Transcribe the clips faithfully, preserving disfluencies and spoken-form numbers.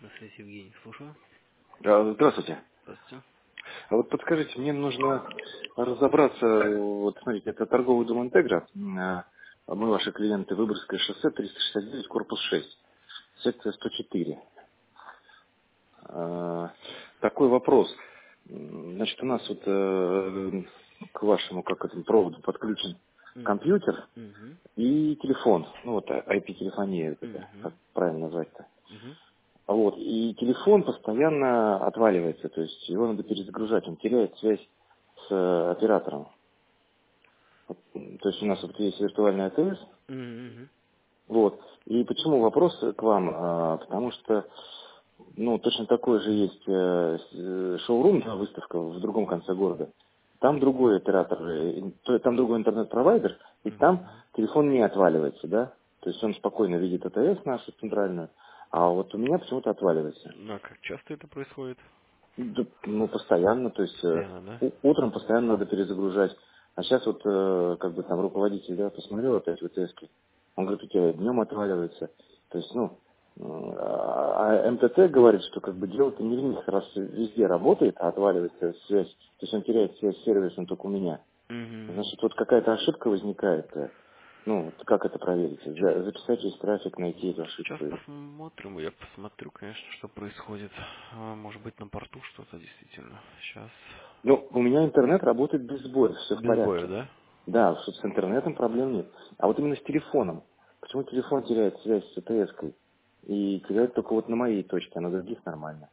Здравствуйте, Евгений, слушаю. А, Здравствуйте. Здравствуйте. А вот подскажите, мне нужно разобраться, вот смотрите, это торговый дом «Интегра», а, мы ваши клиенты, Выборгское шоссе, триста шестьдесят девять, корпус шесть, секция сто четыре. А, Такой вопрос. М, Значит, у нас вот э, к вашему, как этому проводу подключен Угу. компьютер Угу. и телефон, ну вот ай пи-телефония, вот это, как Угу. правильно назвать-то. Угу. А Вот. И телефон постоянно отваливается, то есть его надо перезагружать, он теряет связь с э, оператором. Вот, м, То есть у нас вот есть виртуальный АТС, Угу. вот. И почему вопрос к вам? А, потому что, ну, точно такой же есть э, с- э, шоурум, да, выставка в другом конце города. Там другой оператор, э, ин- то- там другой интернет-провайдер, и там Угу. телефон не отваливается, да? То есть он спокойно видит АТС нашу центральную, а вот у меня почему-то отваливается. Ну, а как часто это происходит? Да, ну, постоянно, то есть э, Постоянно, да? у- утром постоянно надо перезагружать. А сейчас вот, э, как бы там руководитель, да, посмотрел опять в ИТС-ке, он говорит, у тебя днем отваливается. То есть, ну, э, а МТТ говорит, что как бы дело-то не в них, раз везде работает, а отваливается связь, то есть он теряет связь с сервисом только у меня. Угу. Значит, вот какая-то ошибка возникает, э, ну, вот как это проверить? Сейчас, За- записать весь трафик, найти эту сейчас ошибку. посмотрим. Я посмотрю, конечно, что происходит. А, Может быть, на порту что-то действительно. Сейчас. Ну, у меня интернет работает без сбоев, все в Без боя, порядке. да? Да, что с интернетом проблем нет. А вот именно с телефоном. Почему телефон теряет связь с АТС-кой? И теряет только вот на моей точке, а на других нормально.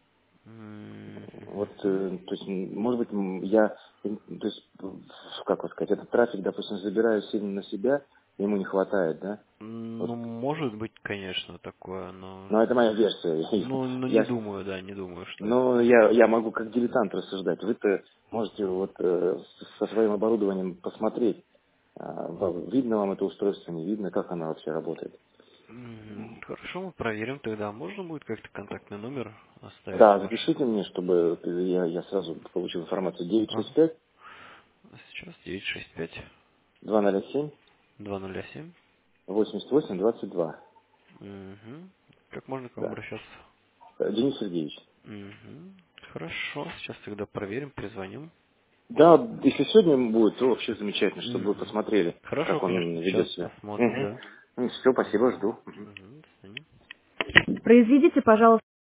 Вот, Мгм. э, то есть, м, может быть, м, я, м, то есть, м, как вот сказать, этот трафик, допустим, забираю сильно на себя, ему не хватает, да? Вот. Ну, может быть, конечно, такое, но... Но это моя версия. Ну, ну, не Я, думаю, да, не думаю, что это... но я, я могу как дилетант рассуждать. Вы-то можете вот э, с- со своим оборудованием посмотреть, а, в- видно вам это устройство, не видно, как оно вообще работает. Мгм. Хорошо, мы проверим тогда. Можно будет как-то контактный номер оставить Да, ваш? запишите мне, чтобы я, я сразу получил информацию. девять шесть Ага. пять Сейчас девять шесть пять два ноль семь два ноль семь. восемьдесят восемь двадцать два. Угу. Как можно к вам Да. обращаться? Э, Денис Сергеевич. Угу. Хорошо, сейчас тогда проверим, перезвоним. Да, если сегодня будет, то вообще замечательно, чтобы вы Угу. посмотрели, Хорошо, как он конечно, сейчас ведет себя. посмотрим, Угу. да. Ну, все, спасибо, жду. Мгм. Угу. До свидания. Произведите, пожалуйста,